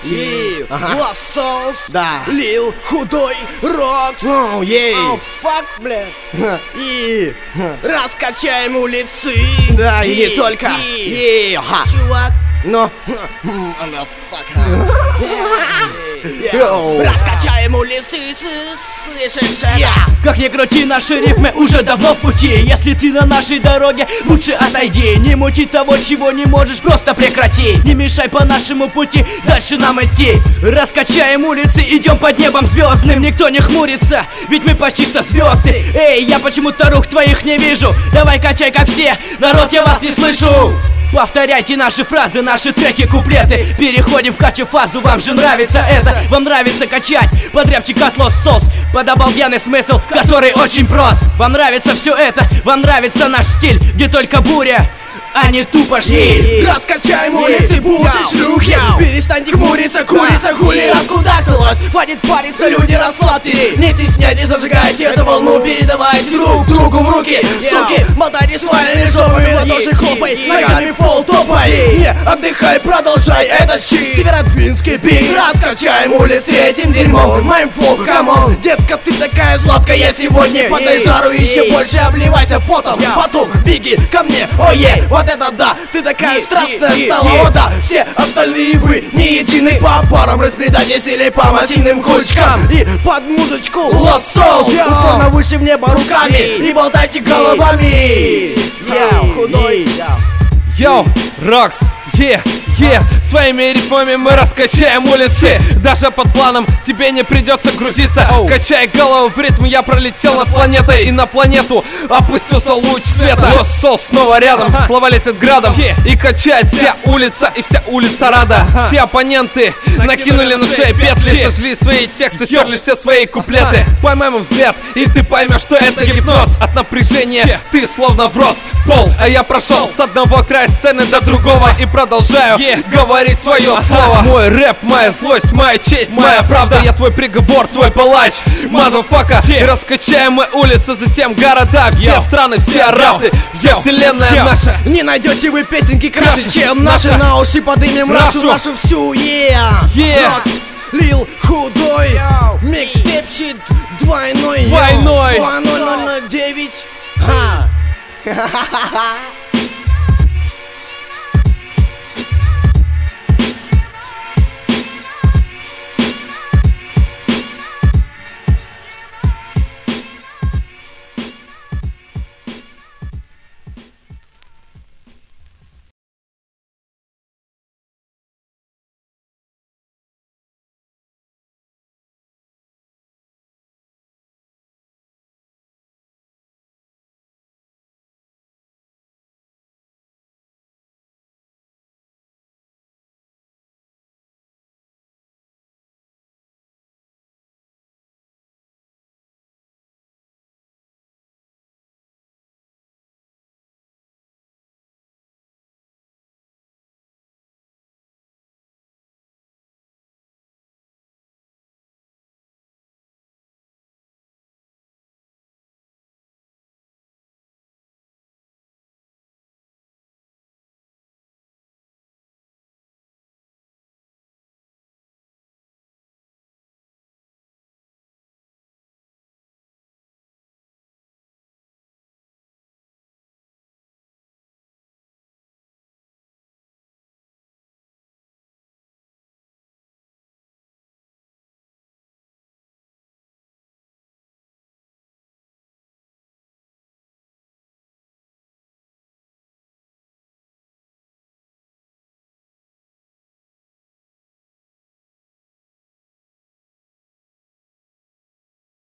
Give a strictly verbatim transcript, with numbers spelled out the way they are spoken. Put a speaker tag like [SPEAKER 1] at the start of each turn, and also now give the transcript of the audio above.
[SPEAKER 1] Лил,
[SPEAKER 2] Ага.
[SPEAKER 1] лосос,
[SPEAKER 2] Да.
[SPEAKER 1] Лил, худой, Рокс.
[SPEAKER 2] Оу, ей.
[SPEAKER 1] О, фак, бля. И раскачаем улицы.
[SPEAKER 2] Да, и не только.
[SPEAKER 1] И,
[SPEAKER 2] И, ага.
[SPEAKER 1] чувак,
[SPEAKER 2] Но Йоу.
[SPEAKER 1] раскачаем улицы, с- слышишь это?
[SPEAKER 2] Я.
[SPEAKER 3] Как ни крути, наши рифмы уже давно в пути. Если ты на нашей дороге, лучше отойди. Не мути того, чего не можешь, просто прекрати. Не мешай по нашему пути дальше нам идти. Раскачаем улицы, идем под небом звездным. Никто не хмурится, ведь мы почти что звезды. Эй, я почему-то рук твоих не вижу. Давай качай как все, народ, я вас не слышу. Повторяйте наши фразы, наши треки, куплеты. Переходим в кача-фазу, вам же нравится это. Вам нравится качать под рэпчик от Lost Souls, под обалденный смысл, который очень прост. Вам нравится все это, вам нравится наш стиль, где только буря, а не тупо шли.
[SPEAKER 1] Раскачаем улицы, будьте шлюхи. Перестаньте хмуриться, курица, хули раскудахнулась. Хватит париться, люди, расслабьте. Не стесняйтесь, зажигайте эту волну. Передавайте друг другу в руки. Суки, мотайте своими жопами, ладоши хлопай, ногами в пол топай. Не отдыхай, продолжай этот щит. Северодвинский бит. Раскачаем улицы этим дерьмом. Моим флоу, камон. Детка, ты такая сладкая сегодня. Подай жару и еще больше обливайся потом. Потом беги ко мне, ой-ей. Вот это да, ты такая страстная стала, о да. Все остальные вы не едины. По парам распределяйтесь или по массивным кучкам. И под музычку лосол. Упорно выше в небо руками и болтайте головами. Йоу, худой.
[SPEAKER 4] Йоу, Рокс, е, е, своими рифмами мы раскачаем улицы. Даже под планом тебе не придется грузиться. Качай голову в ритм, я пролетел над планетой и на планету опустился луч света. Лосол снова рядом, слова летят градом. И качает вся улица, и вся улица рада. Все оппоненты накинули на шею петли, сожгли свои тексты, стерли все свои куплеты. Поймай мой взгляд, и ты поймешь, что это гипноз. От напряжения ты словно врос в пол, а я прошел с одного края сцены до другого и продолжаю yeah. говорить свое слово. Мой рэп, моя злость, моя честь, моя правда. Я твой приговор, твой палач, мазафака. yeah. Раскачаем мы улицы, затем города. Все Yo. страны, все Yo. расы, вся Yo. вселенная Yo. наша.
[SPEAKER 1] Не найдете вы песенки краше, чем наши. На уши подымем нашу, нашу всю, yeah.
[SPEAKER 4] yeah.
[SPEAKER 1] Рокс, Лил, худой, микстейп щит двойной,
[SPEAKER 4] Двойной.
[SPEAKER 1] два ноль ноль девять. Ха.